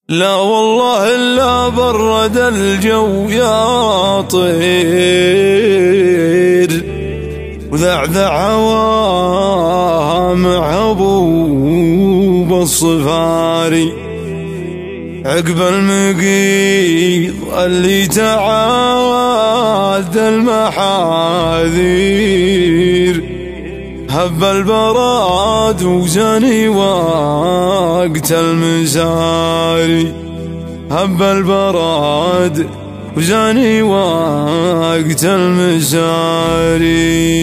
لا والله إلا برد الجو يا طير، وذعذع هواها مع هبوب الصفاري، عقب المقيض اللي تعاد المحاذير، هب البراد وجاني وقت المساري، هب البراد وجاني وقت المساري.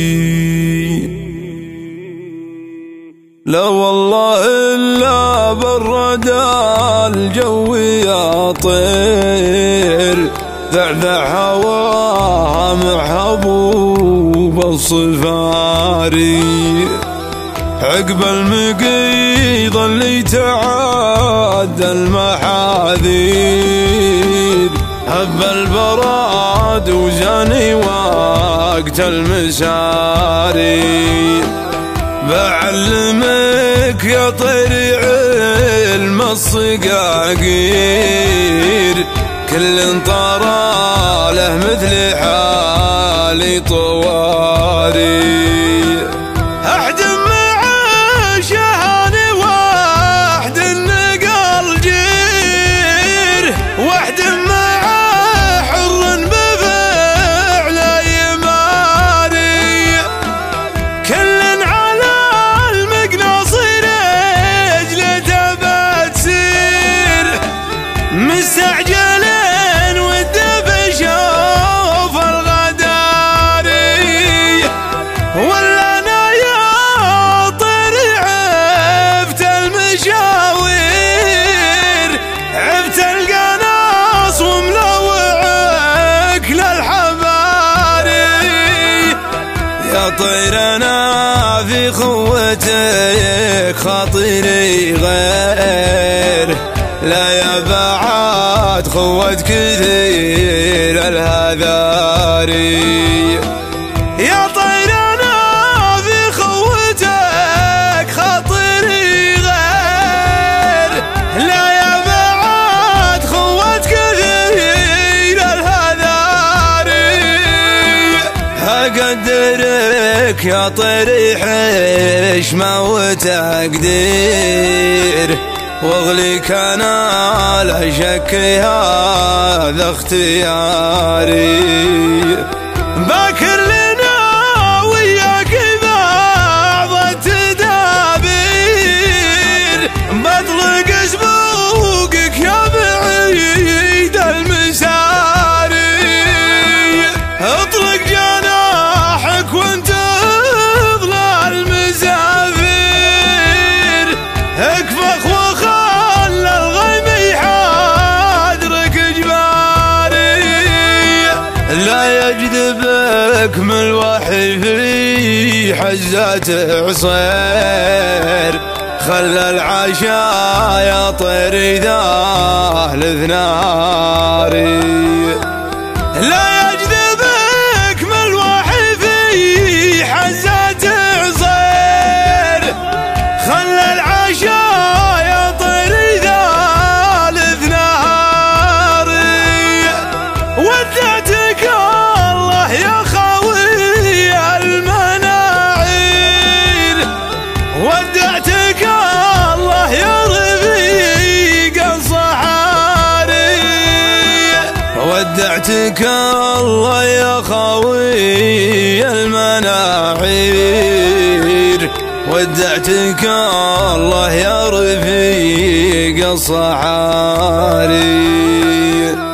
لا والله إلا برد الجو يا طير، ذعذع هواها مع هبوب الصفاري، عقب المقيض اللي تعاد المحاذير، هب البراد وجاني وقت المساري. بعلمك يا طير علم الصقاقير، كل طرى له مثل حالي طواري، احدم مع شهاني واحد النقل جير، واحدم مع حر بفعل يماري، كل على المقناص رجلته بتسير، مستعجل ولا أنا يا طير عفت المشاوير، عفت القناص وملوعك للحباري، يا طير أنا في خوتك خاطري غير، لا يا بعد خوت كثير الهذاري، يا طير أقدرك يا طير حشمة وتقدير، واغليك أنا لا شك هذا اختياري، باكر لنا وياك بعض التدابير، بطلق سبوقك يا بعيد المساري، اطلق جناحك وانت ظلال المسافير، اكفخ وخل الغيم يحاذرك جباري، لا يجذبك من الوحي في حزات عصير، خلى العشا يا طير ذا لثناري، لا يجذبك من الوحي في حزات عصير، خلى العشا يا طير ذا لثناري، ودعتك الله يا خاوي المناعير، ودعتك الله يا رفيق الصحاري، ودعتك الله يا خاوي المناعير، ودعتك الله يا رفيق الصحاري.